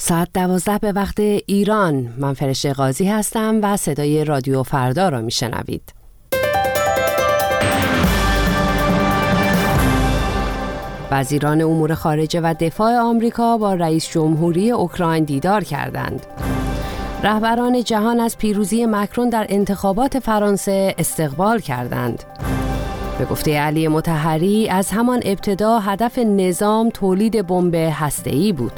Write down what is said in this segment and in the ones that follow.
ساعت 12 به وقت ایران. من فرشته قاضی هستم و صدای رادیو فردا را میشنوید. وزیران امور خارجه و دفاع آمریکا با رئیس جمهوری اوکراین دیدار کردند. رهبران جهان از پیروزی مکرون در انتخابات فرانسه استقبال کردند. به گفته علی مطهری از همان ابتدا هدف نظام تولید بمب هسته‌ای بود.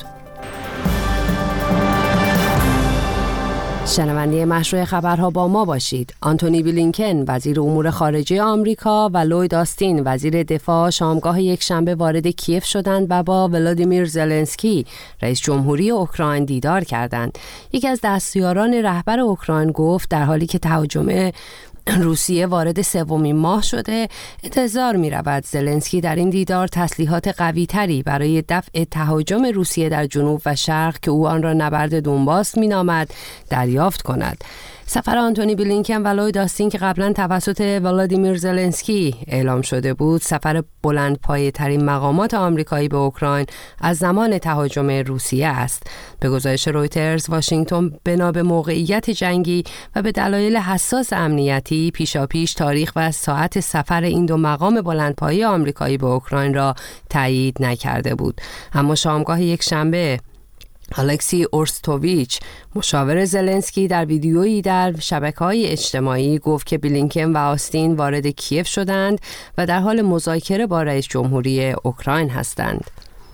شنونده مشروع خبرها با ما باشید. آنتونی بلینکن وزیر امور خارجه آمریکا و لوید آستین وزیر دفاع شامگاه یک شنبه وارد کیف شدند و با ولادیمیر زلنسکی رئیس جمهوری اوکراین دیدار کردند. یکی از دستیاران رهبر اوکراین گفت در حالی که تهاجم روسیه وارد سومین ماه شده، انتظار می رود زلنسکی در این دیدار تسلیحات قوی تری برای دفع تهاجم روسیه در جنوب و شرق که او آن را نبرد دونباس می نامد دریافت کند. سفر آنتونی بلینکن و لوید آستین که قبلا توسط ولادیمیر زلنسکی اعلام شده بود، سفر بلند پایه ترین مقامات آمریکایی به اوکراین از زمان تهاجم روسیه است. به گزارش رویترز، واشنگتن بنا به موقعیت جنگی و به دلایل حساس امنیتی پیشاپیش تاریخ و ساعت سفر این دو مقام بلندپایه آمریکایی به اوکراین را تایید نکرده بود. اما شامگاه یک شنبه الکسی اورستوویچ مشاور زلنسکی در ویدیویی در شبکه‌های اجتماعی گفت که بلینکن و آستین وارد کیف شدند و در حال مذاکره با رئیس جمهوری اوکراین هستند.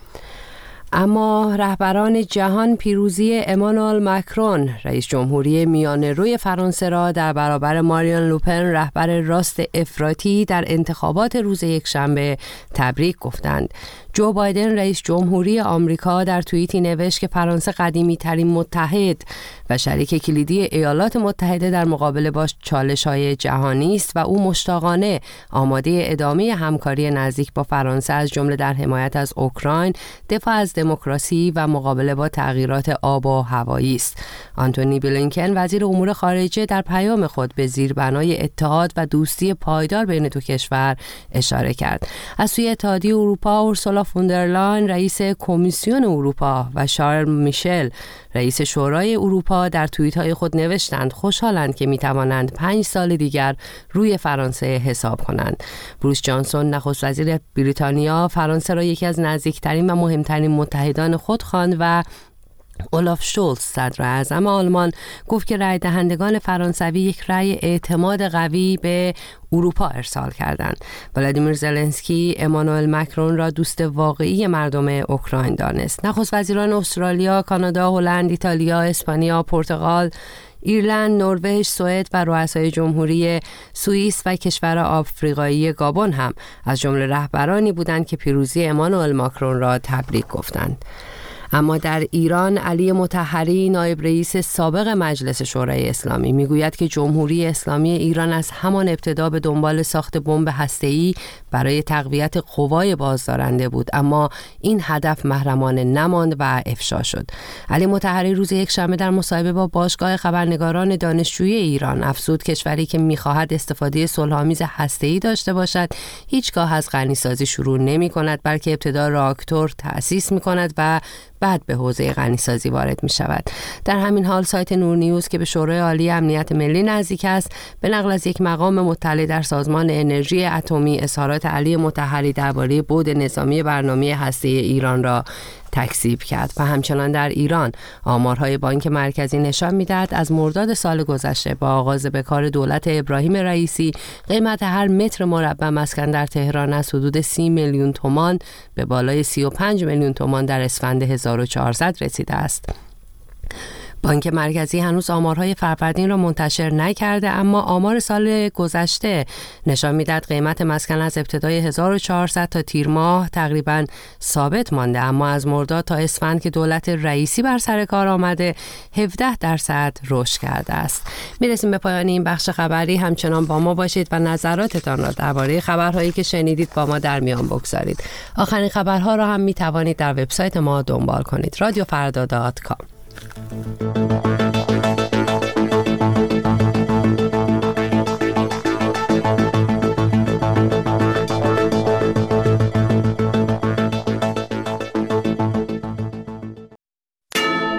اما رهبران جهان پیروزی امانوئل مکرون رئیس جمهوری میانه‌روی فرانسه را در برابر مارین لوپن رهبر راست افراطی در انتخابات روز یکشنبه تبریک گفتند. جو بایدن رئیس جمهوری آمریکا در توییتی نوشت که فرانسه قدیمی ترین متحد و شریک کلیدی ایالات متحده در مقابله با چالش‌های جهانی است و او مشتاقانه آماده ادامه همکاری نزدیک با فرانسه از جمله در حمایت از اوکراین، دفاع از دموکراسی و مقابله با تغییرات آب و هوایی است. آنتونی بلینکن وزیر امور خارجه در پیام خود به زیربنای اتحاد و دوستی پایدار بین دو کشور اشاره کرد. از سوی اتحادیه اروپا، اورسولا فوندرلاین رئیس کمیسیون اروپا و شارل میشل رئیس شورای اروپا در توییت‌های خود نوشتند خوشحالند که می‌توانند 5 سال دیگر روی فرانسه حساب کنند. بوریس جانسون نخست وزیر بریتانیا فرانسه را یکی از نزدیکترین و مهمترین متحدان خود خواند و اولاف شولز صدر اعظم آلمان گفت که رای دهندگان فرانسوی یک رای اعتماد قوی به اروپا ارسال کردند. ولادیمیر زلنسکی امانوئل مکرون را دوست واقعی مردم اوکراین دانست. نخست وزیران استرالیا، کانادا، هلند، ایتالیا، اسپانیا، پرتغال، ایرلند، نروژ، سوئد و رؤسای جمهوری سوئیس و کشور آفریقایی گابون هم از جمله رهبرانی بودند که پیروزی امانوئل مکرون را تبریک گفتند. اما در ایران علی مطهری نایب رئیس سابق مجلس شورای اسلامی میگوید که جمهوری اسلامی ایران از همان ابتدا به دنبال ساخت بمب هسته‌ای برای تقویت قوای بازدارنده بود، اما این هدف محرمانه نماند و افشا شد. علی مطهری روز یکشنبه در مصاحبه با باشگاه خبرنگاران دانشجویی ایران افزود کشوری که می‌خواهد استفاده صلح‌آمیز هسته‌ای داشته باشد هیچگاه از غنیسازی شروع نمی‌کند، بلکه ابتدا راکتور تأسیس می‌کند و بعد به حوزه غنیسازی وارد می شود. در همین حال سایت نور نیوز که به شورای عالی امنیت ملی نزدیک است به نقل از یک مقام مطلع در سازمان انرژی اتمی اظهارات علی مطهری درباره بعد نظامی برنامه هسته‌ای ایران را تکذیب کرد. و همچنان در ایران آمارهای بانک مرکزی نشان می‌دهد از مرداد سال گذشته با آغاز به کار دولت ابراهیم رئیسی قیمت هر متر مربع مسکن در تهران از حدود 30 میلیون تومان به بالای 35 میلیون تومان در اسفند 1400 رسیده است. بانک مرکزی هنوز آمارهای فروردین را منتشر نکرده، اما آمار سال گذشته نشان می‌دهد قیمت مسکن از ابتدای 1400 تا تیر ماه تقریباً ثابت مانده، اما از مرداد تا اسفند که دولت رئیسی بر سر کار آمده 17% رشد کرده است. میرسیم به پایان این بخش خبری. همچنان با ما باشید و نظراتتان را درباره خبرهایی که شنیدید با ما در میان بگذارید. آخرین خبرها را هم می‌توانید در وبسایت ما دنبال کنید. رادیوفردا.com